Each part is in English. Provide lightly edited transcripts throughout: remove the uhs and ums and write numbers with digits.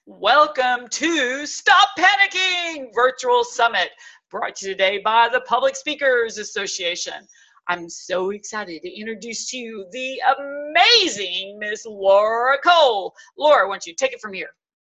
Welcome to Stop Panicking Virtual Summit, brought to you today by the Public Speakers Association. I'm so excited to introduce to you the amazing Miss Laura Cole. Laura, why don't you take it from here?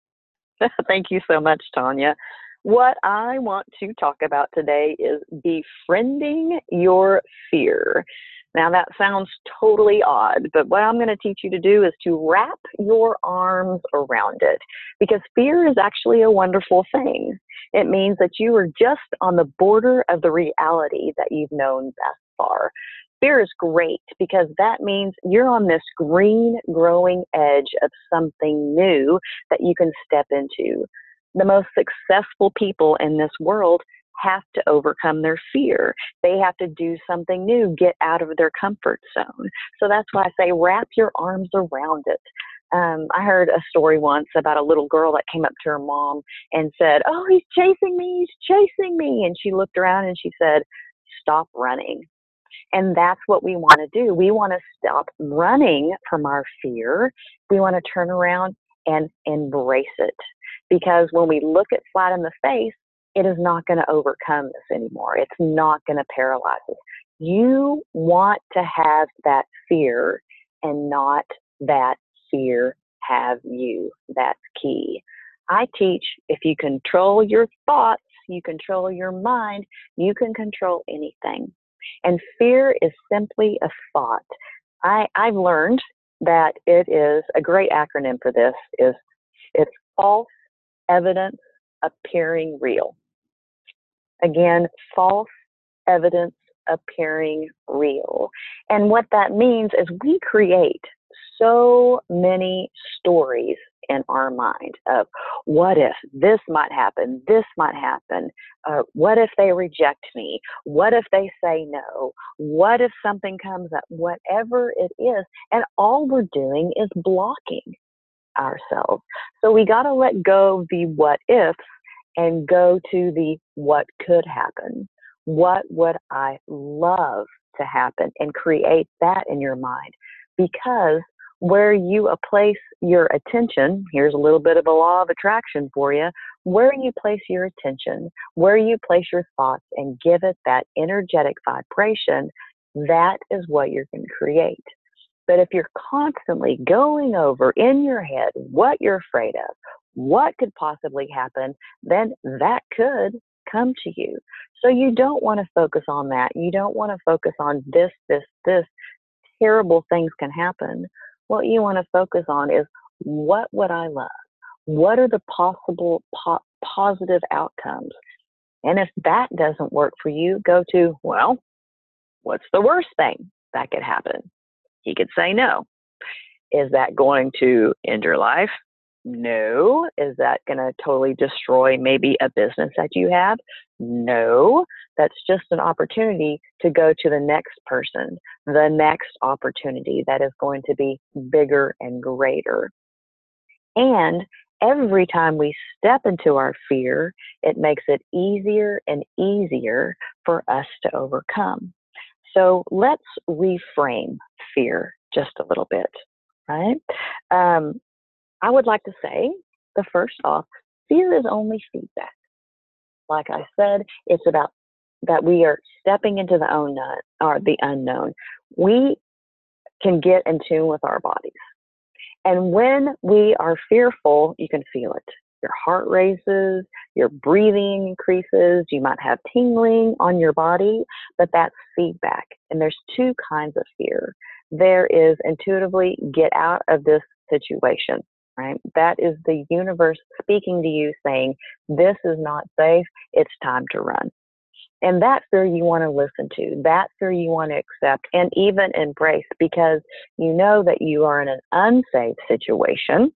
Thank you so much, Tanya. What I want to talk about today is befriending your fear. Now, that sounds totally odd, but what I'm going to teach you to do is to wrap your arms around it, because fear is actually a wonderful thing. It means that you are just on the border of the reality that you've known thus far. Fear is great because that means you're on this green growing edge of something new that you can step into. The most successful people in this world have to overcome their fear. They have to do something new, get out of their comfort zone. So that's why I say wrap your arms around it. I heard a story once about a little girl that came up to her mom and said, "Oh, he's chasing me, he's chasing me." And she looked around and she said, "Stop running." And that's what we want to do. We want to stop running from our fear. We want to turn around and embrace it. Because when we look it flat in the face, it is not going to overcome this anymore. It's not going to paralyze us. You want to have that fear and not that fear have you. That's key. I teach if you control your thoughts, you control your mind, you can control anything. And fear is simply a thought. I've learned that it is a great acronym for this is it's false evidence appearing real. Again, false evidence appearing real. And what that means is we create so many stories in our mind of what if this might happen, what if they reject me, what if they say no, what if something comes up, whatever it is, and all we're doing is blocking ourselves. So we got to let go of the what ifs and go to the what could happen. What would I love to happen, and create that in your mind? Because where you place your attention, here's a little bit of a law of attraction for you, where you place your attention, where you place your thoughts and give it that energetic vibration, that is what you're going to create. But if you're constantly going over in your head what you're afraid of, what could possibly happen, then that could come to you. So you don't want to focus on that. You don't want to focus on this, terrible things can happen. What you want to focus on is what would I love? What are the possible positive outcomes? And if that doesn't work for you, go to, well, what's the worst thing that could happen? He could say no. Is that going to end your life? No. Is that going to totally destroy maybe a business that you have? No. That's just an opportunity to go to the next person, the next opportunity that is going to be bigger and greater. And every time we step into our fear, it makes it easier and easier for us to overcome. So let's reframe fear just a little bit, right? I would like to say, the first off, fear is only feedback. Like I said, it's about that we are stepping into the unknown. We can get in tune with our bodies. And when we are fearful, you can feel it. Your heart races, your breathing increases, you might have tingling on your body, but that's feedback. And there's two kinds of fear. There is intuitively, get out of this situation, right? That is the universe speaking to you saying, this is not safe, it's time to run. And that fear you want to listen to, that fear you want to accept and even embrace, because you know that you are in an unsafe situation,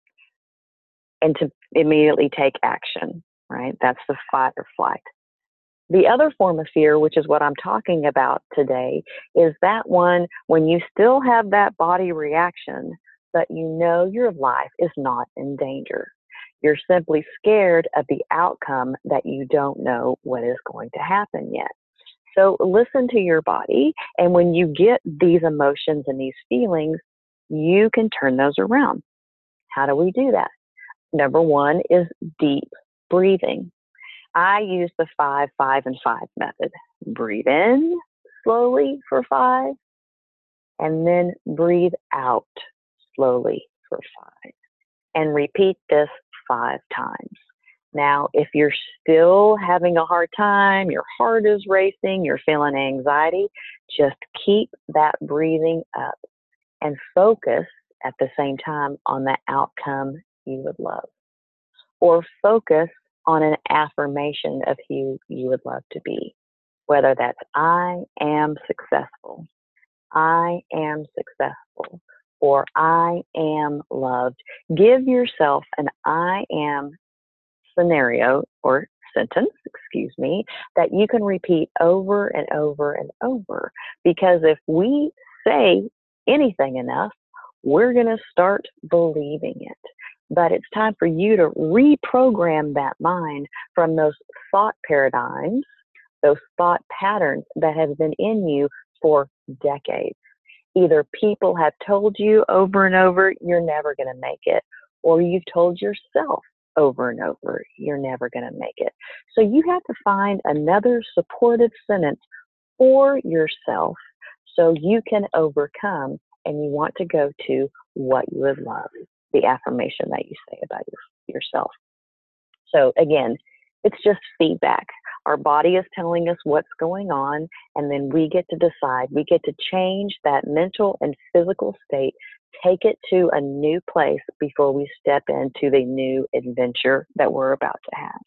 and to immediately take action, right? That's the fight or flight. The other form of fear, which is what I'm talking about today, is that one when you still have that body reaction, but you know your life is not in danger. You're simply scared of the outcome that you don't know what is going to happen yet. So listen to your body, and when you get these emotions and these feelings, you can turn those around. How do we do that? Number one is deep breathing. I use the 5, 5, and 5 method. Breathe in slowly for 5, and then breathe out slowly for 5. And repeat this 5 times. Now, if you're still having a hard time, your heart is racing, you're feeling anxiety, just keep that breathing up and focus at the same time on the outcome you would love. Or focus on an affirmation of who you would love to be, whether that's I am successful, I am successful, or I am loved. Give yourself an I am scenario or sentence, that you can repeat over and over and over. Because if we say anything enough, we're going to start believing it. But it's time for you to reprogram that mind from those thought paradigms, those thought patterns that have been in you for decades. Either people have told you over and over, you're never going to make it, or you've told yourself over and over, you're never going to make it. So you have to find another supportive sentence for yourself so you can overcome, and you want to go to what you would love, the affirmation that you say about yourself. So again, it's just feedback. Our body is telling us what's going on, and then we get to decide. We get to change that mental and physical state, take it to a new place before we step into the new adventure that we're about to have.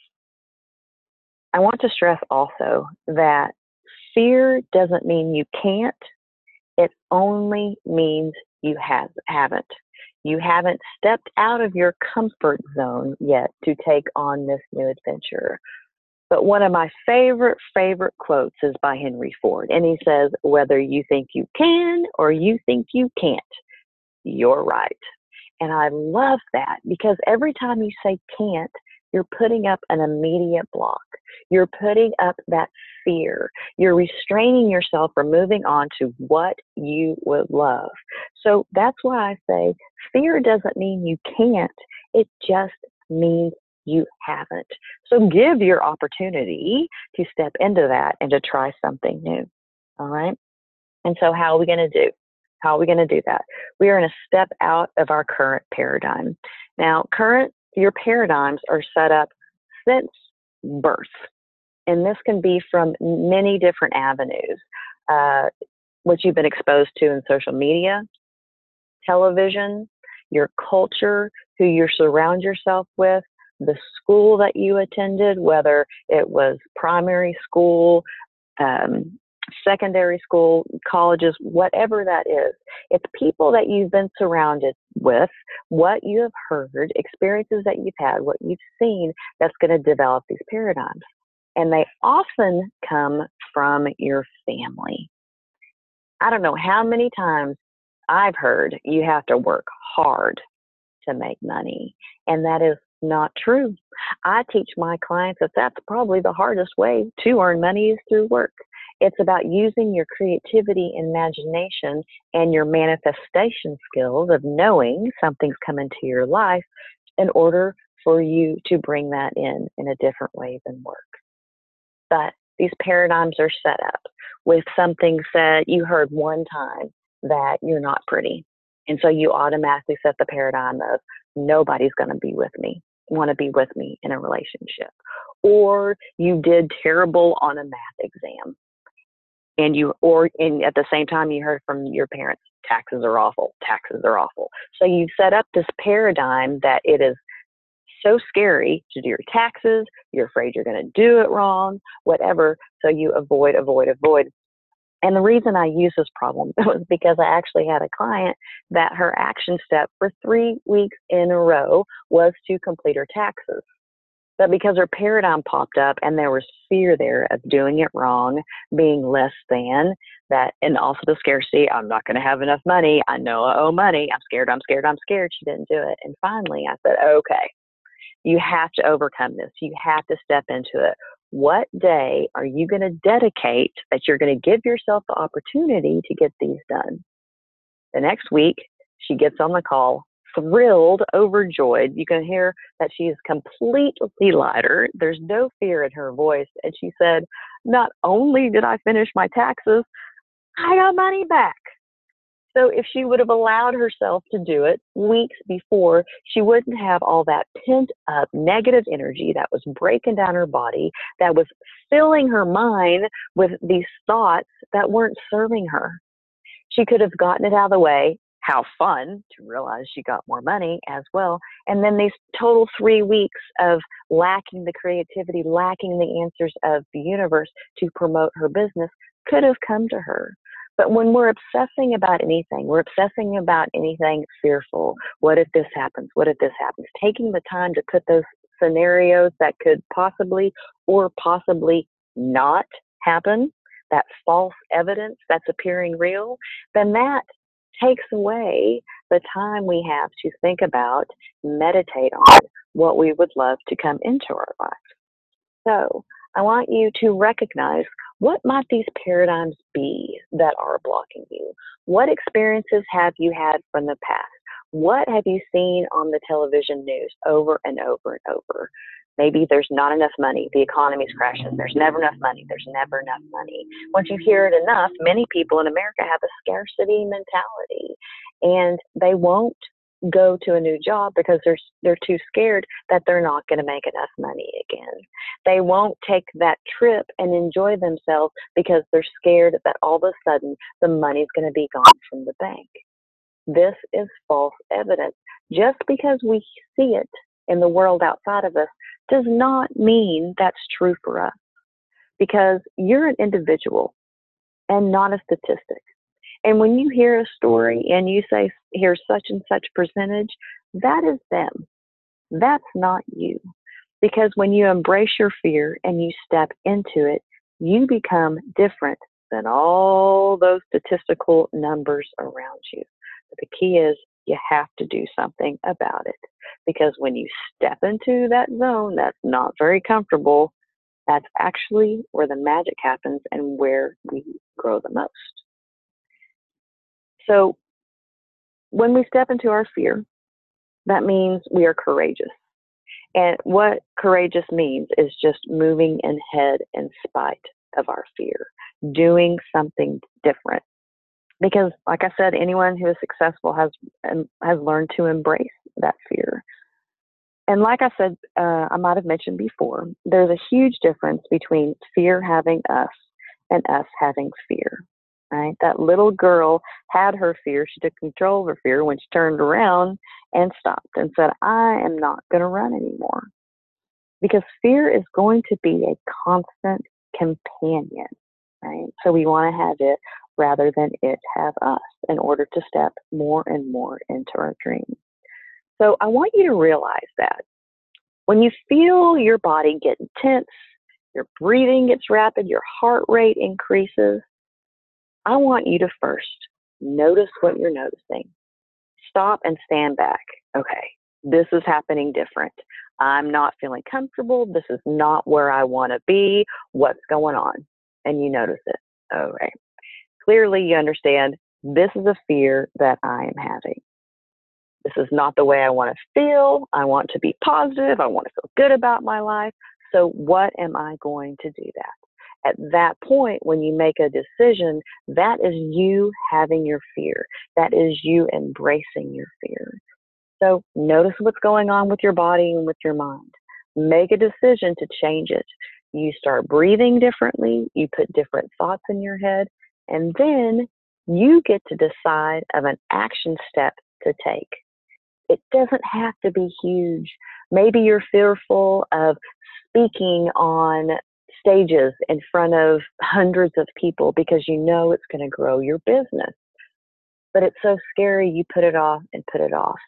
I want to stress also that fear doesn't mean you can't. It only means you haven't. You haven't stepped out of your comfort zone yet to take on this new adventure. But one of my favorite quotes is by Henry Ford. And he says, whether you think you can or you think you can't, you're right. And I love that, because every time you say can't, you're putting up an immediate block. You're putting up that fear. You're restraining yourself from moving on to what you would love. So that's why I say fear doesn't mean you can't. It just means you haven't. So give your opportunity to step into that and to try something new. All right. And so how are we going to do? How are we going to do that? We are going to step out of our current paradigm. Now, your paradigms are set up since birth. And this can be from many different avenues. What you've been exposed to in social media, television, your culture, who you surround yourself with, the school that you attended, whether it was primary school, secondary school, colleges, whatever that is. It's people that you've been surrounded with, what you have heard, experiences that you've had, what you've seen, that's going to develop these paradigms. And they often come from your family. I don't know how many times I've heard you have to work hard to make money. And that is not true. I teach my clients that that's probably the hardest way to earn money is through work. It's about using your creativity, imagination, and your manifestation skills of knowing something's come into your life in order for you to bring that in a different way than work. But these paradigms are set up with something said, you heard one time that you're not pretty. And so you automatically set the paradigm of nobody's going to want to be with me in a relationship. Or you did terrible on a math exam. And at the same time you heard from your parents, taxes are awful. So you set up this paradigm that it is so scary to do your taxes, you're afraid you're going to do it wrong, whatever. So you avoid. And the reason I use this problem was because I actually had a client that her action step for 3 weeks in a row was to complete her taxes. But because her paradigm popped up and there was fear there of doing it wrong, being less than that, and also the scarcity, I'm not going to have enough money. I know I owe money. I'm scared. She didn't do it. And finally I said, okay, you have to overcome this. You have to step into it. What day are you going to dedicate that you're going to give yourself the opportunity to get these done? The next week, she gets on the call thrilled, overjoyed. You can hear that she is completely lighter. There's no fear in her voice. And she said, not only did I finish my taxes, I got money back. So if she would have allowed herself to do it weeks before, she wouldn't have all that pent up negative energy that was breaking down her body, that was filling her mind with these thoughts that weren't serving her. She could have gotten it out of the way. How fun to realize she got more money as well. And then these total 3 weeks of lacking the creativity, lacking the answers of the universe to promote her business could have come to her. But when we're obsessing about anything, fearful. What if this happens? What if this happens? Taking the time to put those scenarios that could possibly or possibly not happen, that false evidence that's appearing real, then that takes away the time we have to think about, meditate on what we would love to come into our life. So I want you to recognize, what might these paradigms be that are blocking you? What experiences have you had from the past? What have you seen on the television news over and over and over? Maybe there's not enough money. The economy's crashing. There's never enough money. There's never enough money. Once you hear it enough, many people in America have a scarcity mentality, and they won't go to a new job because they're too scared that they're not going to make enough money again. They won't take that trip and enjoy themselves because they're scared that all of a sudden the money's going to be gone from the bank. This is false evidence. Just because we see it in the world outside of us does not mean that's true for us, because you're an individual and not a statistic. And when you hear a story and you say, here's such and such percentage, that is them. That's not you. Because when you embrace your fear and you step into it, you become different than all those statistical numbers around you. But the key is, you have to do something about it. Because when you step into that zone that's not very comfortable, that's actually where the magic happens and where we grow the most. So when we step into our fear, that means we are courageous. And what courageous means is just moving ahead in spite of our fear, doing something different. Because, like I said, anyone who is successful has learned to embrace that fear. And like I said, I might have mentioned before, there's a huge difference between fear having us and us having fear. Right? That little girl had her fear. She took control of her fear when she turned around and stopped and said, I am not going to run anymore. Because fear is going to be a constant companion. Right? So we want to have it rather than it have us in order to step more and more into our dreams. So I want you to realize that when you feel your body get tense, your breathing gets rapid, your heart rate increases, I want you to first notice what you're noticing. Stop and stand back. Okay, this is happening different. I'm not feeling comfortable. This is not where I want to be. What's going on? And you notice it. Okay. Clearly you understand, this is a fear that I am having. This is not the way I want to feel. I want to be positive. I want to feel good about my life. So what am I going to do that? At that point, when you make a decision, that is you having your fear. That is you embracing your fear. So notice what's going on with your body and with your mind. Make a decision to change it. You start breathing differently. You put different thoughts in your head. And then you get to decide of an action step to take. It doesn't have to be huge. Maybe you're fearful of speaking on stages in front of hundreds of people because you know it's going to grow your business. But it's so scary, you put it off and put it off.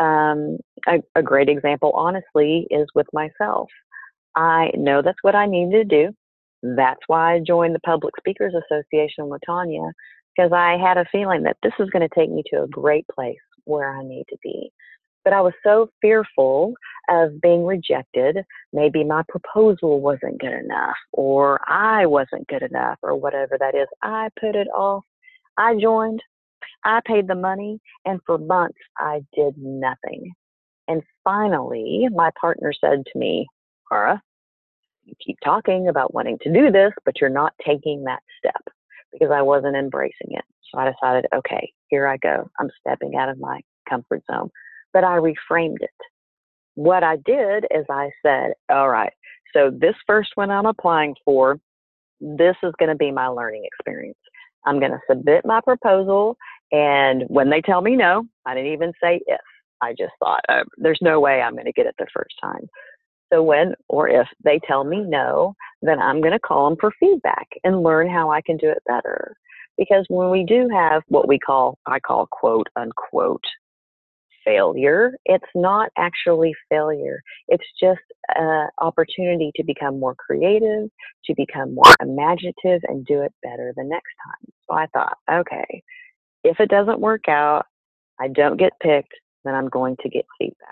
A great example, honestly, is with myself. I know that's what I need to do. That's why I joined the Public Speakers Association with Tanya, because I had a feeling that this is going to take me to a great place where I need to be. But I was so fearful of being rejected. Maybe my proposal wasn't good enough, or I wasn't good enough, or whatever that is. I put it off. I joined. I paid the money, and for months I did nothing. And finally, my partner said to me, Cara, you keep talking about wanting to do this, but you're not taking that step, because I wasn't embracing it. So I decided, okay, here I go. I'm stepping out of my comfort zone. But I reframed it. What I did is I said, all right, so this first one I'm applying for, this is going to be my learning experience. I'm going to submit my proposal, and when they tell me no, I didn't even say if. I just thought, there's no way I'm going to get it the first time. So when or if they tell me no, then I'm going to call them for feedback and learn how I can do it better. Because when we do have what I call quote unquote failure, it's not actually failure. It's just an opportunity to become more creative, to become more imaginative, and do it better the next time. So I thought, okay, if it doesn't work out, I don't get picked, then I'm going to get feedback.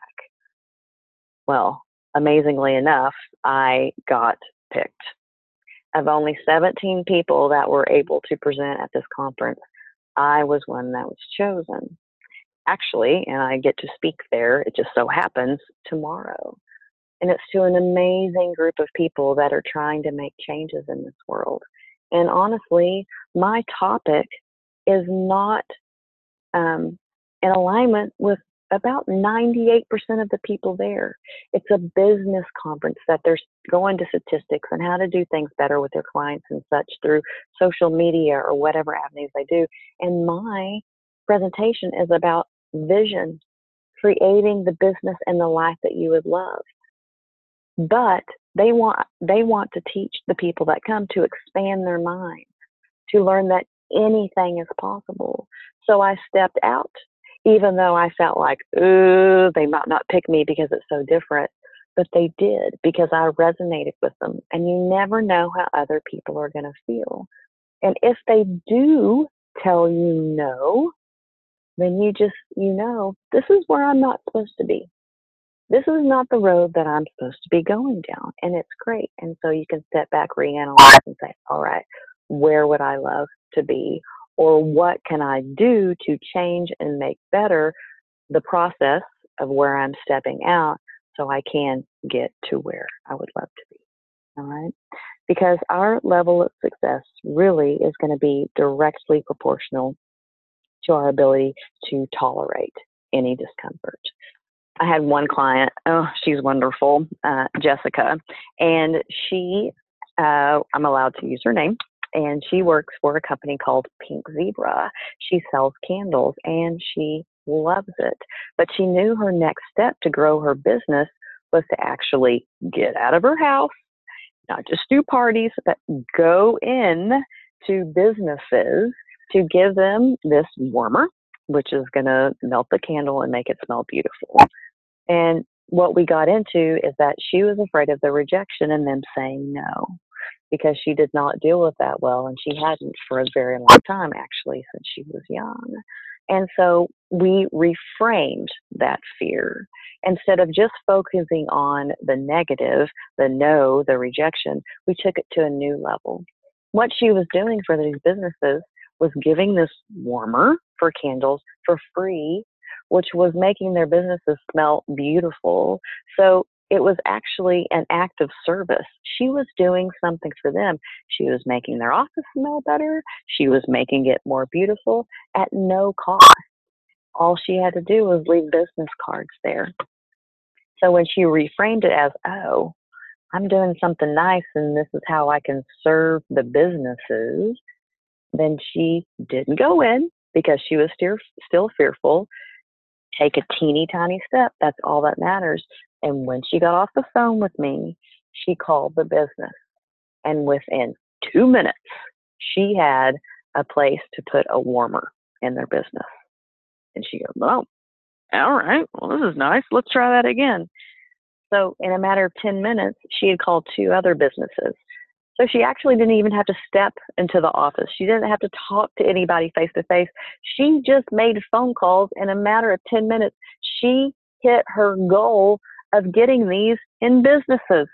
Well, amazingly enough, I got picked. Of only 17 people that were able to present at this conference, I was one that was chosen. Actually, and I get to speak there, it just so happens, tomorrow. And it's to an amazing group of people that are trying to make changes in this world. And honestly, my topic is not in alignment with about 98% of the people there. It's a business conference that they're going to statistics and how to do things better with their clients and such through social media or whatever avenues they do. And my presentation is about vision, creating the business and the life that you would love. But they want to teach the people that come to expand their minds, to learn that anything is possible. So I stepped out, even though I felt like, ooh, they might not pick me because it's so different. But they did, because I resonated with them. And you never know how other people are going to feel. And if they do tell you no, then this is where I'm not supposed to be. This is not the road that I'm supposed to be going down. And it's great. And so you can step back, reanalyze, and say, all right, where would I love to be? Or what can I do to change and make better the process of where I'm stepping out so I can get to where I would love to be? All right. Because our level of success really is going to be directly proportional to our ability to tolerate any discomfort. I had one client, she's wonderful, Jessica, and I'm allowed to use her name, and she works for a company called Pink Zebra. She sells candles, and she loves it. But she knew her next step to grow her business was to actually get out of her house, not just do parties, but go in to businesses to give them this warmer, which is going to melt the candle and make it smell beautiful. And what we got into is that she was afraid of the rejection and them saying no, because she did not deal with that well, and she hadn't for a very long time, actually, since she was young. And so we reframed that fear. Instead of just focusing on the negative, the no, the rejection, we took it to a new level. What she was doing for these businesses was giving this warmer for candles for free, which was making their businesses smell beautiful. So it was actually an act of service. She was doing something for them. She was making their office smell better. She was making it more beautiful at no cost. All she had to do was leave business cards there. So when she reframed it as, oh, I'm doing something nice and this is how I can serve the businesses, then she didn't go in because she was still fearful. Take a teeny tiny step. That's all that matters. And when she got off the phone with me, she called the business. And within 2 minutes, she had a place to put a warmer in their business. And she goes, oh, all right, well, this is nice. Let's try that again. So in a matter of 10 minutes, she had called 2 other businesses. So she actually didn't even have to step into the office. She didn't have to talk to anybody face to face. She just made phone calls. In a matter of 10 minutes, she hit her goal of getting these in businesses.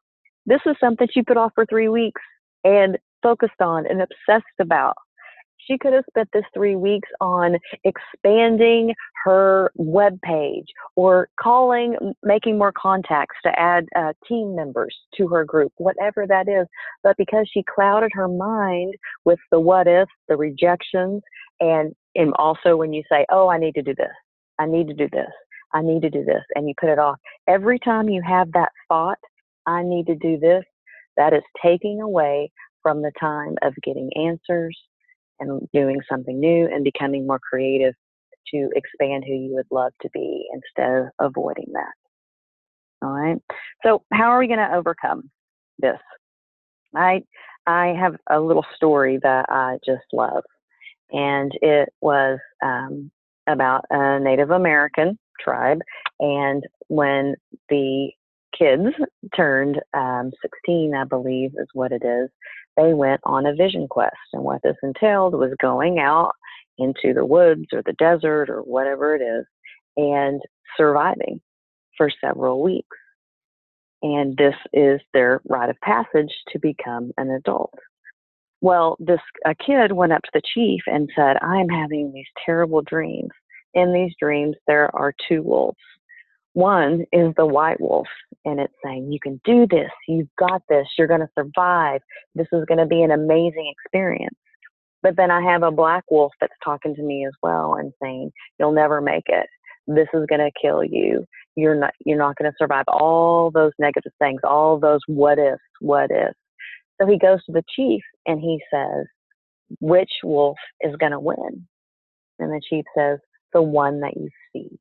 This is something she put off for 3 weeks and focused on and obsessed about. She could have spent this 3 weeks on expanding her web page or calling, making more contacts to add team members to her group, whatever that is. But because she clouded her mind with the what ifs, the rejections, and also when you say, oh, I need to do this, I need to do this, I need to do this, and you put it off. Every time you have that thought, I need to do this, that is taking away from the time of getting answers and doing something new and becoming more creative to expand who you would love to be instead of avoiding that. All right. So how are we going to overcome this? I have a little story that I just love, and it was about a Native American tribe. And when the kids turned 16, I believe is what it is, they went on a vision quest. And what this entailed was going out into the woods or the desert or whatever it is and surviving for several weeks. And this is their rite of passage to become an adult. Well, a kid went up to the chief and said, I'm having these terrible dreams. In these dreams, there are two wolves. One is the white wolf, and it's saying, you can do this, you've got this, you're going to survive, this is going to be an amazing experience. But then I have a black wolf that's talking to me as well and saying, you'll never make it, this is going to kill you, you're not going to survive, all those negative things, all those what ifs. So he goes to the chief and he says, which wolf is going to win? And the chief says, the one that you feed.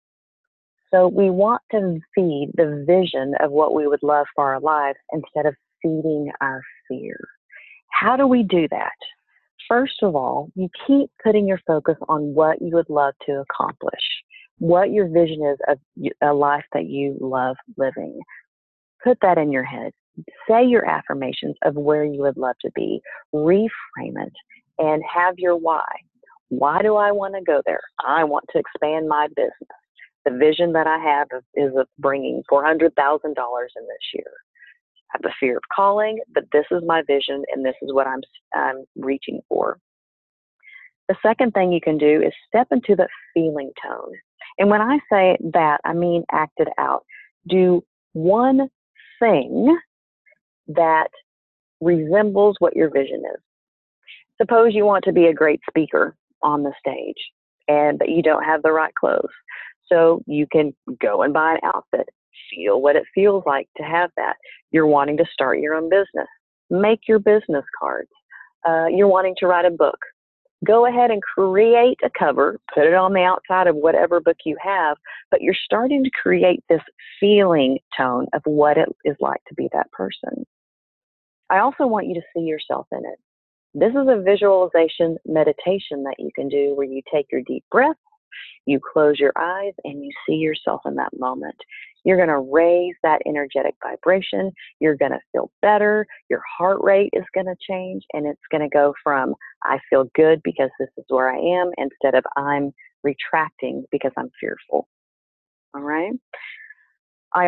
So we want to feed the vision of what we would love for our lives instead of feeding our fear. How do we do that? First of all, you keep putting your focus on what you would love to accomplish, what your vision is of a life that you love living. Put that in your head. Say your affirmations of where you would love to be. Reframe it and have your why. Why do I want to go there? I want to expand my business. The vision that I have is of bringing $400,000 in this year. I have a fear of calling, but this is my vision and this is what I'm reaching for. The second thing you can do is step into the feeling tone. And when I say that, I mean act it out. Do one thing that resembles what your vision is. Suppose you want to be a great speaker on the stage, but you don't have the right clothes. So you can go and buy an outfit, feel what it feels like to have that. You're wanting to start your own business. Make your business cards. You're wanting to write a book. Go ahead and create a cover, put it on the outside of whatever book you have, but you're starting to create this feeling tone of what it is like to be that person. I also want you to see yourself in it. This is a visualization meditation that you can do where you take your deep breath, you close your eyes, and you see yourself in that moment. You're going to raise that energetic vibration. You're going to feel better. Your heart rate is going to change, and it's going to go from I feel good because this is where I am instead of I'm retracting because I'm fearful. All right. I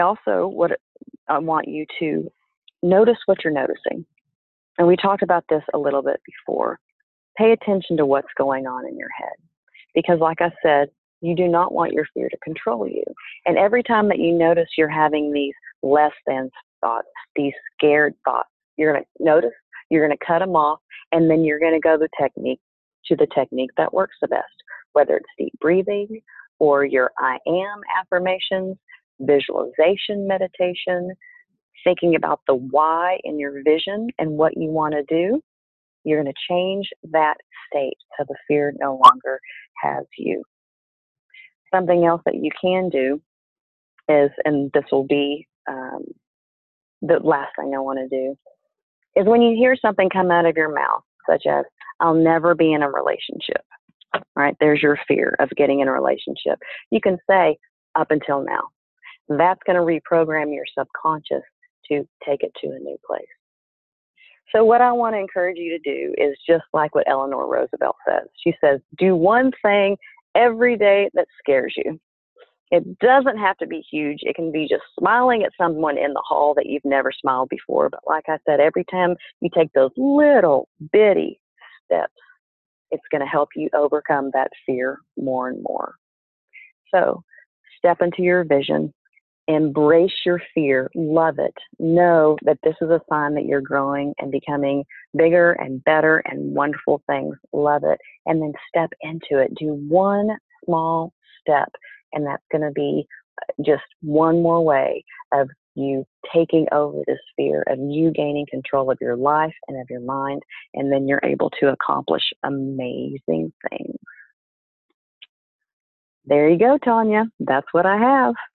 want you to notice what you're noticing. And we talked about this a little bit before. Pay attention to what's going on in your head. Because like I said, you do not want your fear to control you. And every time that you notice you're having these less than thoughts, these scared thoughts, you're going to notice, you're going to cut them off, and then you're going to go to the technique that works the best, whether it's deep breathing or your I am affirmations, visualization meditation, thinking about the why in your vision and what you want to do. You're going to change that state so the fear no longer has you. Something else that you can do is, and this will be the last thing I want to do, is when you hear something come out of your mouth, such as, I'll never be in a relationship. All right, there's your fear of getting in a relationship. You can say, up until now. That's going to reprogram your subconscious to take it to a new place. So what I want to encourage you to do is just like what Eleanor Roosevelt says. She says, do one thing every day that scares you. It doesn't have to be huge. It can be just smiling at someone in the hall that you've never smiled before. But like I said, every time you take those little bitty steps, it's going to help you overcome that fear more and more. So step into your vision, embrace your fear, love it. Know that this is a sign that you're growing and becoming bigger and better and wonderful things. Love it. And then step into it. Do one small step, and that's going to be just one more way of you taking over this fear, of you gaining control of your life and of your mind, and then you're able to accomplish amazing things. There you go, Tanya. That's what I have.